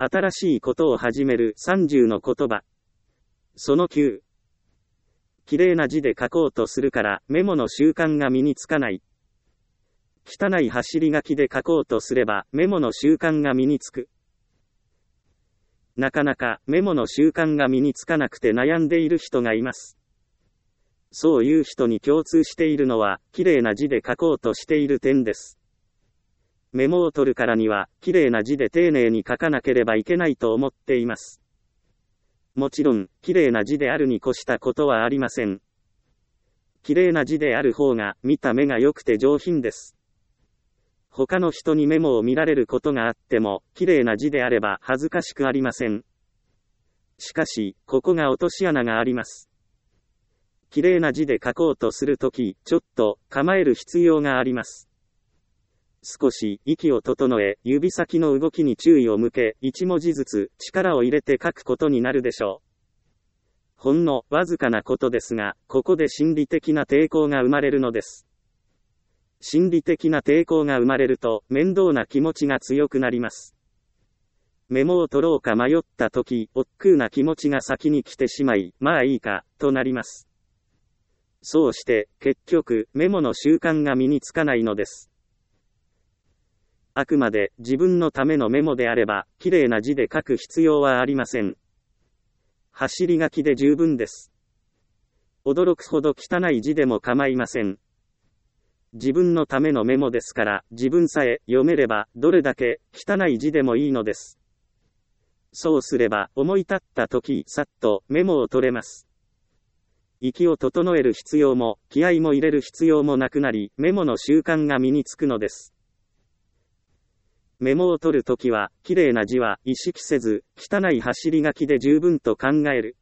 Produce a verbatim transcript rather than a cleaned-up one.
新しいことを始めるさんじゅうの言葉。そのきゅう。綺麗な字で書こうとするからメモの習慣が身につかない。汚い走り書きで書こうとすればメモの習慣が身につく。なかなかメモの習慣が身につかなくて悩んでいる人がいます。そういう人に共通しているのは、綺麗な字で書こうとしている点です。メモを取るからには、綺麗な字で丁寧に書かなければいけないと思っています。もちろん、綺麗な字であるに越したことはありません。綺麗な字である方が、見た目が良くて上品です。他の人にメモを見られることがあっても、綺麗な字であれば恥ずかしくありません。しかし、ここが落とし穴があります。綺麗な字で書こうとするとき、ちょっと構える必要があります。少し息を整え、指先の動きに注意を向け、一文字ずつ力を入れて書くことになるでしょう。ほんのわずかなことですが、ここで心理的な抵抗が生まれるのです。心理的な抵抗が生まれると、面倒な気持ちが強くなります。メモを取ろうか迷ったとき、億劫な気持ちが先に来てしまい、まあいいか、となります。そうして、結局、メモの習慣が身につかないのです。あくまで、自分のためのメモであれば、綺麗な字で書く必要はありません。走り書きで十分です。驚くほど汚い字でも構いません。自分のためのメモですから、自分さえ読めれば、どれだけ汚い字でもいいのです。そうすれば、思い立ったとき、さっとメモを取れます。息を整える必要も、気合も入れる必要もなくなり、メモの習慣が身につくのです。メモを取るときは、綺麗な字は意識せず、汚い走り書きで十分と考える。